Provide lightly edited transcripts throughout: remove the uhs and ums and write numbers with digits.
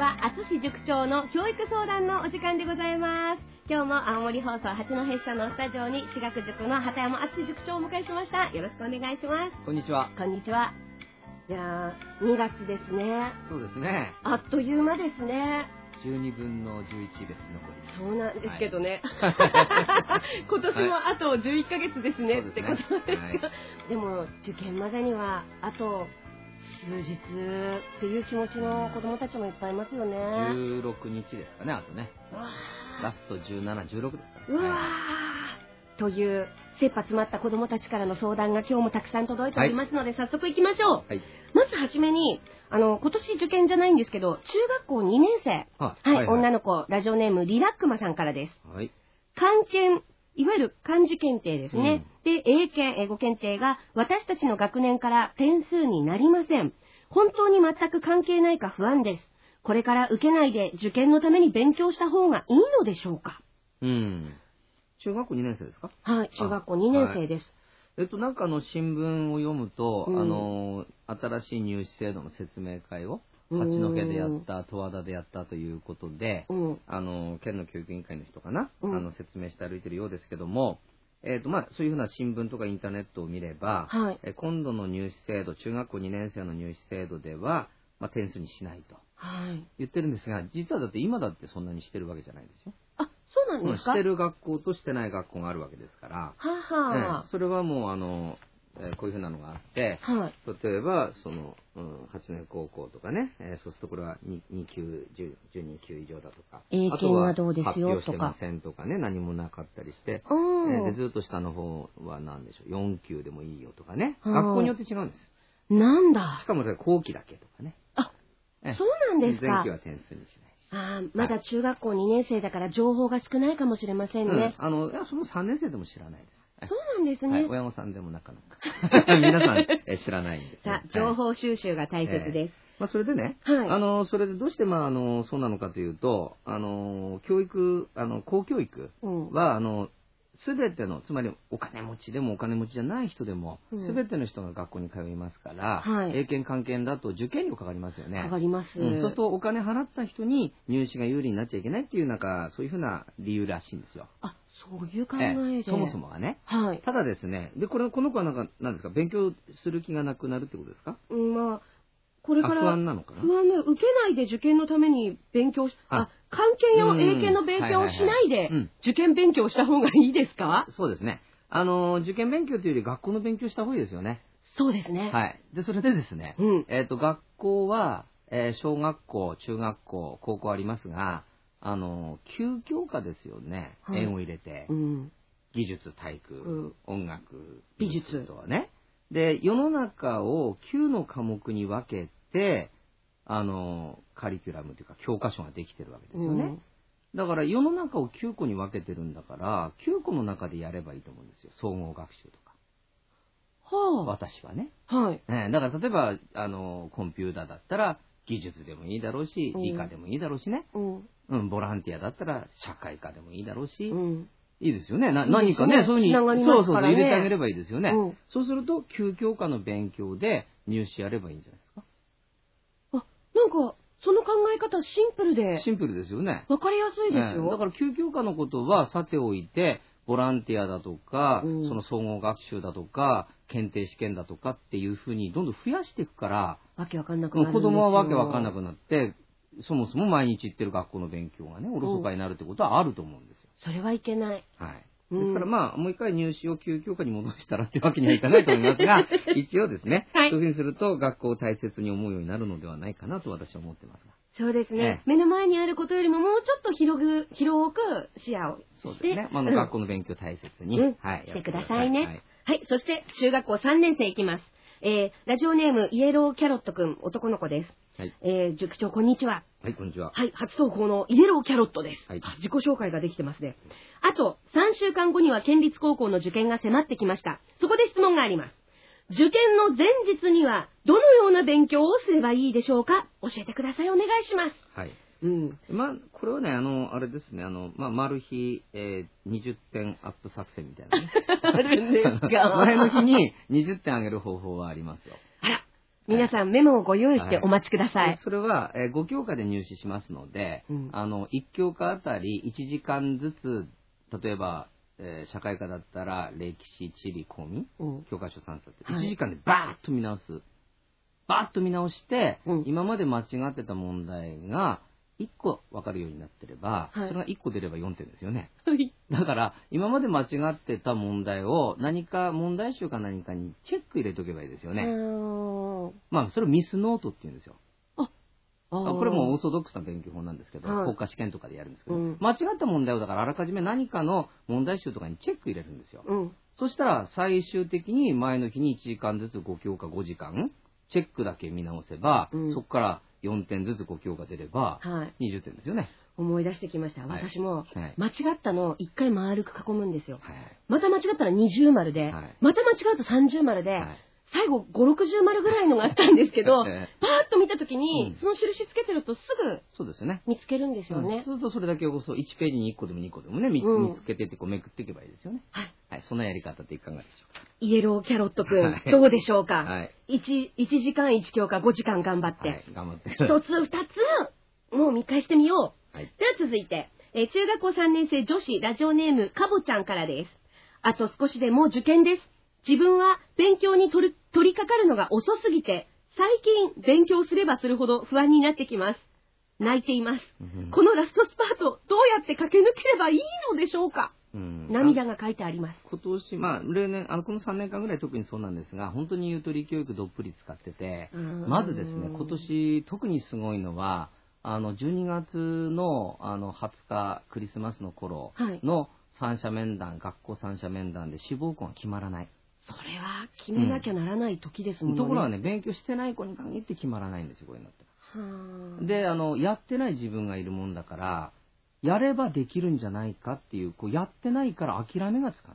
は淳塾長の教育相談のお時間でございます。今日も青森放送八戸支のスタジオに私学塾の畑山淳塾長をお迎えしました。よろしくお願いします。 こんにちは。 こんにちは。じゃあ2月ですね。 そうですね。 あっという間ですね。 12分の11です残り。 そうなんですけどね。今年もあと11ヶ月ですね、ってことですか。でも受験までにはあと数日っていう気持ちの子供たちもいっぱいいますよね。 16日ですかね、あとね。ラスト17、16ですかね。 うわー、という切羽詰まった子供たちからの相談が今日もたくさん届いておりますので、早速行きましょう。はい、まずはじめに今年受験じゃないんですけど、中学校2年生、女の子、ラジオネームリラックマさんからです。はい、漢検、いわゆる漢字検定ですね。で、英検、英語検定が私たちの学年から点数になりません。本当に全く関係ないか不安です。これから受けないで受験のために勉強した方がいいのでしょうか。 中学校2年生ですか？ はい、中学校2年生です。 なんか新聞を読むと、新しい入試制度の説明会を八戸でやった、十和田でやったということで、県の教育委員会の人かな、説明して歩いてるようですけども、そういうふうな新聞とかインターネットを見れば、今度の入試制度、中学校2年生の入試制度では、点数にしないと言ってるんですが、実はだって今だってそんなにしてるわけじゃないですよ。 あ、そうなんですか？ してる学校としてない学校があるわけですから、それはもうこういうふうなのがあって、例えば八戸高校とかね、そうするとこれは2級、12級以上だとか、 英検はどうですよとか、 発表してませんとかね、何もなかったりして、でずっと下の方は何でしょう、4級でもいいよとかね、学校によって違うんです。 なんだ。 しかも後期だけとかね。 あ、そうなんですか。 前期は点数にしない。 まだ中学校2年生だから情報が少ないかもしれませんね。 その3年生でも知らないです。 そうなんですね。 親御さんでもなかなか皆さん知らないんです。 さあ、情報収集が大切です。 それでね、それでどうしてそうなのかというと、教育、公教育はすべての、つまりお金持ちでもお金持ちじゃない人でも、すべての人が学校に通いますから、英検漢検だと受験料かかりますよね。 かかります。 そうするとお金払った人に入試が有利になっちゃいけないっていうそういうふうな理由らしいんですよ。 あ、そういう考えで。 そもそもはね。ただですね、でこの子は何ですか、勉強する気がなくなるってことですか？ これから不安なのかな。 受けないで受験のために勉強し、漢検や英検の勉強をしないで受験勉強した方がいいですか？ そうですね。受験勉強というより学校の勉強した方がいいですよね。 そうですね。 はい。でそれでですね、学校は、小学校、中学校、高校ありますが、9教科ですよね。円を入れて、技術、体育、音楽、 美術とはね。で世の中を9の科目に分けてカリキュラムというか教科書ができてるわけですよね。だから世の中を9個に分けてるんだから9個の中でやればいいと思うんですよ。総合学習とか。私はね。だから例えばコンピューターだったら技術でもいいだろうし、理科でもいいだろうしね。ボランティアだったら社会科でもいいだろうし。いいですよね。何かね、そういうふうに、そう入れてあげればいいですよね。そうすると、9教科の勉強で入試やればいいんじゃないですか。 なんか、その考え方シンプルで。 シンプルですよね。 わかりやすいですよ。 だから9教科のことはさておいて、ボランティアだとか、その総合学習だとか、検定試験だとかっていうふうにどんどん増やしていくから、 わけわかんなくなるんですよ。 子供はわけわかんなくなって、そもそも毎日行ってる学校の勉強がね、おろそかになるってことはあると思うんですよ。 それはいけない。 ですからもう一回入試を9教科に戻したらってわけにはいかないと思いますが、一応ですね、そういうふうにすると学校を大切に思うようになるのではないかなと私は思ってますが。 そうですね。目の前にあることよりももうちょっと広く視野をして。 そうですね。学校の勉強大切に、 してくださいね。はい。そして中学校3年生いきます。ラジオネームイエローキャロットくん、男の子です。塾長こんにちは。 はい、こんにちは。 はい、初投稿のイエローキャロットです。自己紹介ができてますね。あと3週間後には県立高校の受験が迫ってきました。そこで質問があります。受験の前日にはどのような勉強をすればいいでしょうか？教えてください。お願いします。 はい。これはね、あれですね、マル秘、20点アップ作戦みたいなね。 あるんですか？ 前の日に20点上げる方法はありますよ。 あら、 皆さんメモをご用意してお待ちください。 それは、5教科で入試しますので、1教科あたり1時間ずつ、例えば、社会科だったら歴史、地理、公民、教科書3冊、1時間でバーッと見直す。バーッと見直して、今まで間違ってた問題が1個分かるようになってれば、それが1個出れば4点ですよね。だから、今まで間違ってた問題を何か問題集か何かにチェック入れとけばいいですよね。まあ、それをミスノートって言うんですよ。これもオーソドックスな勉強法なんですけど、国家試験とかでやるんですけど、間違った問題をだからあらかじめ何かの問題集とかにチェック入れるんですよ。そしたら最終的に前の日に1時間ずつ5教科5時間、チェックだけ見直せば、そこから4点ずつ5教科出れば、20点ですよね。 思い出してきました。私も、間違ったのを1回丸く囲むんですよ。また間違ったら20丸で、また間違うと30丸で、最後5、60丸ぐらいのがあったんですけど、パーッと見たときに、その印つけてるとすぐ見つけるんですよね。 そうするとそれだけこそ1ページに1個でも2個でもね、見つけてってこうめくっていけばいいですよね。そんなやり方っていかがでしょうか。 イエローキャロットくん、どうでしょうか。1時間1教科5時間頑張って。1つ2つ、もう見返してみよう。では続いて、中学校3年生女子ラジオネームかぼちゃんからです。あと少しでもう受験です。自分は勉強に取り掛かるのが遅すぎて、最近勉強すればするほど不安になってきます。泣いています。このラストスパート、どうやって駆け抜ければいいのでしょうか。涙が書いてあります。 今年、まあ、例年、この3年間ぐらい特にそうなんですが、本当にゆとり教育どっぷり使ってて、まずですね、今年特にすごいのは、12月の、20日クリスマスの頃の三者面談、学校三者面談で志望校が決まらない。 それは決めなきゃならない時ですもんね。 ところがね、勉強してない子に限って決まらないんですよ、こういうのって。で、やってない自分がいるもんだから、やればできるんじゃないかっていう、やってないから諦めがつか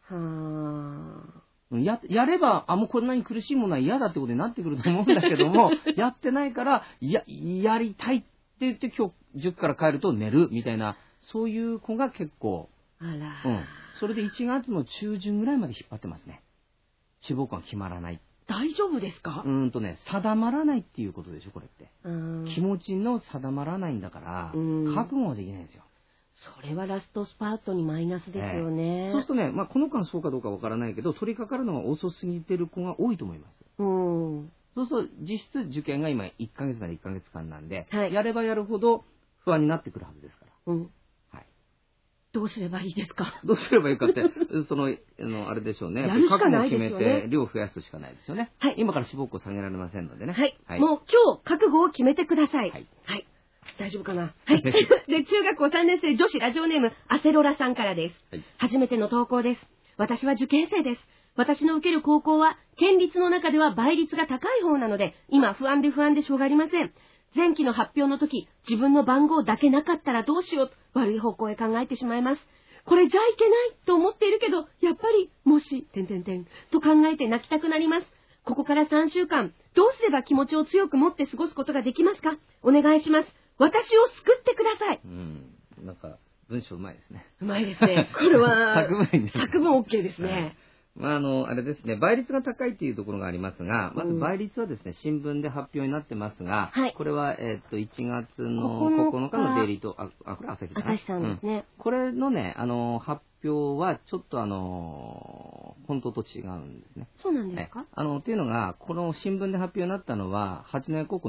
ない。やれば、もうこんなに苦しいものは嫌だってことになってくると思うんだけども、やってないから、やりたいって言って今日塾から帰ると寝るみたいな、そういう子が結構、それで1月の中旬ぐらいまで引っ張ってますね。志望校が決まらない。 大丈夫ですか？ 定まらないっていうことでしょ、これって。気持ちの定まらないんだから、覚悟はできないんですよ。 それはラストスパートにマイナスですよね。 そうするとね、まあ、この間そうかどうかわからないけど、取り掛かるのが遅すぎてる子が多いと思います。そうすると、実質受験が今1ヶ月なら1ヶ月間なんで、やればやるほど不安になってくるはずですから。 どうすればいいですか？ どうすればいいかって、あれでしょうね。 やるしかないですよね。 覚悟を決めて、量を増やすしかないですよね。今から志望校下げられませんのでね。 もう今日、覚悟を決めてください。大丈夫かな。で、中学校3年生女子ラジオネーム、アセロラさんからです。初めての投稿です。私は受験生です。私の受ける高校は、県立の中では倍率が高い方なので、今不安でしょうがありません。前期の発表の時、自分の番号だけなかったらどうしようと悪い方向へ考えてしまいます。これじゃいけないと思っているけど、やっぱり、もし、と考えて泣きたくなります。ここから3週間、どうすれば気持ちを強く持って過ごすことができますか？お願いします。私を救ってください。 なんか、文章うまいですね。 うまいですね。これは、作文 OK ですね。 あれですね、倍率が高いというところがありますが、まず倍率はですね、新聞で発表になってますが、これは、1月の9日のデイリーと、これ朝日だな。 朝日さんですね。 これのね、発表はちょっと本当と違うんですね。 そうなんですか？ っていうのが、この新聞で発表になったのは、八戸高校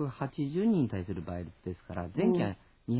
280人に対する倍率ですから、前期は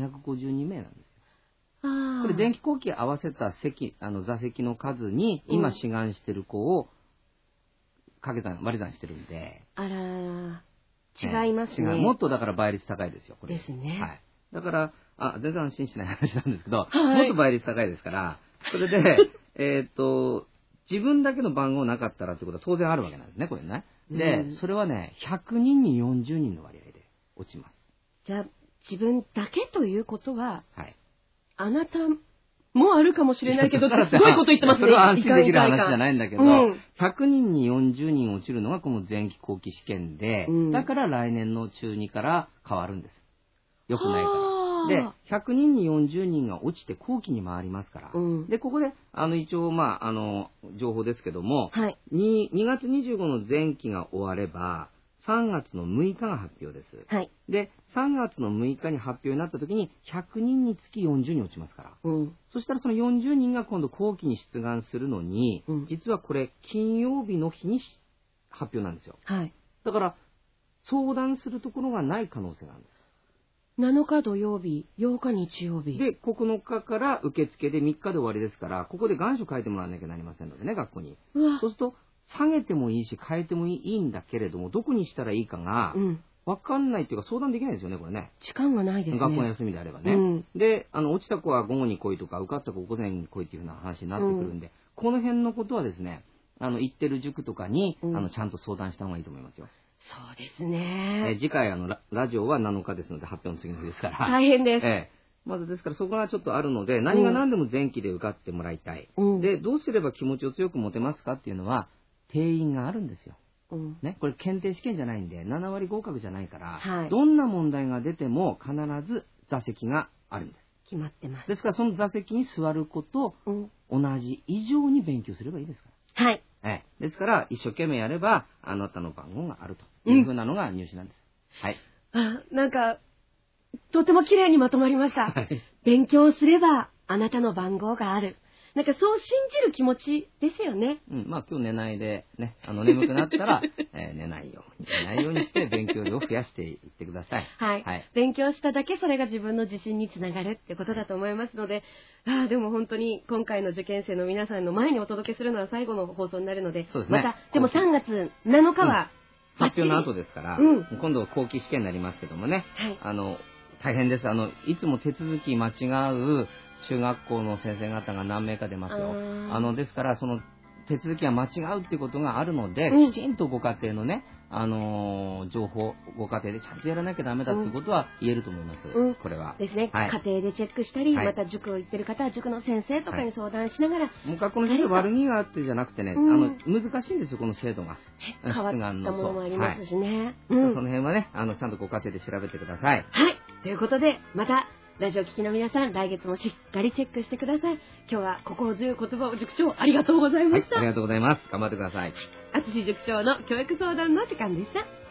252名なんです。これ電気後期合わせた座席の数に今志願してる子を割り算してるんで。 違いますね。 もっとだから倍率高いですよ、これ。 ですね。 だから、全然安心しない話なんですけど、もっと倍率高いですから、それで、自分だけの番号なかったらってことは当然あるわけなんですね、これね。で、それはね、100人に40人の割合で落ちます。 じゃあ、自分だけということは、あなたもあるかもしれないけど、すごいこと言ってますね。 それは安心できる話じゃないんだけど、100人に40人落ちるのがこの前期後期試験で、だから来年の中2から変わるんです。よくないから。で、100人に40人が落ちて後期に回りますから。で、ここで、一応、情報ですけども、2月25の前期が終われば、 3月の6日が発表です。 はい。 で、3月の6日に発表になった時に、100人につき40人落ちますから。そしたらその40人が今度後期に出願するのに、実はこれ、金曜日の日に発表なんですよ。 はい。 だから、相談するところがない可能性があるんです。 7日土曜日、8日日曜日。 で、9日から受付で3日で終わりですから、ここで願書書いてもらわなきゃなりませんのでね、学校に。そうすると、下げてもいいし、変えてもいいんだけれども、どこにしたらいいかが、わかんないっていうか相談できないですよね、これね。 時間がないですね。 学校の休みであればね。で、落ちた子は午後に来いとか、受かった子午前に来いっていうふうな話になってくるんで、この辺のことはですね、行ってる塾とかに、ちゃんと相談した方がいいと思いますよ。 そうですね。 次回、ラジオは7日ですので、発表の次の日ですから。 大変です。 まずですからそこがちょっとあるので、何が何でも前期で受かってもらいたい。で、どうすれば気持ちを強く持てますかっていうのは、定員があるんですよ。ね、これ検定試験じゃないんで、7割合格じゃないから、どんな問題が出ても必ず座席があるんです。 決まってます。 ですからその座席に座ること、同じ以上に勉強すればいいですから。 はい。 ですから、一生懸命やれば、あなたの番号があるというふうなのが入試なんです。はい。 なんか、とても綺麗にまとまりました。勉強すれば、あなたの番号がある。なんかそう信じる気持ちですよね。 まあ今日寝ないで、ね、眠くなったら、寝ないようにして勉強量を増やしていってください。 はい。勉強しただけそれが自分の自信につながるってことだと思いますので、でも本当に今回の受験生の皆さんの前にお届けするのは最後の放送になるので、 そうですね。 また、でも3月7日は、 発表の後ですから、今度は後期試験になりますけどもね、大変です。いつも手続き間違う中学校の先生方が何名か出ますよ。ですから、その手続きが間違うっていうことがあるので、きちんとご家庭のね、情報、ご家庭でちゃんとやらなきゃダメだってことは言えると思います。これは。 ですね。家庭でチェックしたり、また塾を行ってる方は塾の先生とかに相談しながら。 もう学校の先生悪気があってじゃなくてね、難しいんですよ、この制度が。 変わったものもありますしね。 その辺はね、ちゃんとご家庭で調べてください。 はい。ということで、また、ラジオ聞きの皆さん、来月もしっかりチェックしてください。今日は心強い言葉を塾長ありがとうございました。 ありがとうございます。頑張ってください。 淳塾長の教育相談の時間でした。